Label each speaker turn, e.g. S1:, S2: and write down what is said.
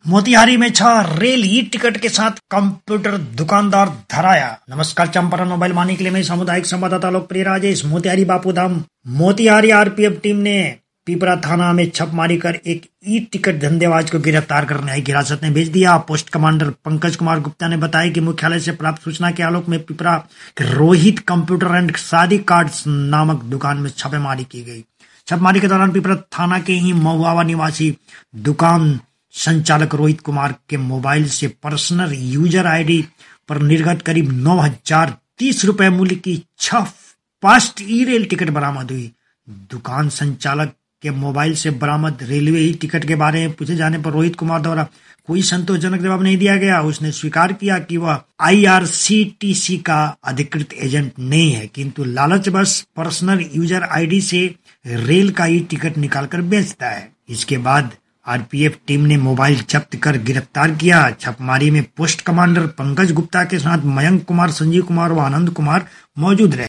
S1: मोतिहारी में छा rail e ticket के साथ कंप्यूटर दुकानदार धराया। नमस्कार, चंपारण मोबाइल मानी के लिए मैं सामुदायिक संवाददाता लोकप्रिय राजेश। मोतिहारी बापूधाम मोतिहारी आरपीएफ टीम ने पिपरा थाना में छापेमारी कर एक ई टिकट धंधेबाज को गिरफ्तार कर न्यायिक हिरासत में भेज दिया। पोस्ट कमांडर पंकज कुमार गुप्ता ने बताया कि मुख्यालय से प्राप्त सूचना के आलोक में पिपरा के रोहित कंप्यूटर एंड शादी कार्ड्स नामक दुकान में छापेमारी की गई। छापेमारी के दौरान पिपरा थाना के ही महुआवा निवासी दुकान संचालक रोहित कुमार के मोबाइल से पर्सनल यूजर आईडी पर निर्गत करीब 9,030 रुपए मूल्य की 6 फास्ट ई रेल टिकट बरामद हुई। दुकान संचालक के मोबाइल से बरामद रेलवे ई टिकट के बारे में पूछे जाने पर रोहित कुमार द्वारा कोई संतोषजनक जवाब नहीं दिया गया। उसने स्वीकार किया कि वह आईआरसीटीसी का अधिकृत एजेंट नहीं है, किंतु लालचवश पर्सनल यूजर आईडी से रेल का ई टिकट निकालकर बेचता है। इसके बाद आरपीएफ टीम ने मोबाइल जब्त कर गिरफ्तार किया। छापेमारी में पोस्ट कमांडर पंकज गुप्ता के साथ मयंक कुमार, संजीव कुमार व आनंद कुमार मौजूद रहे।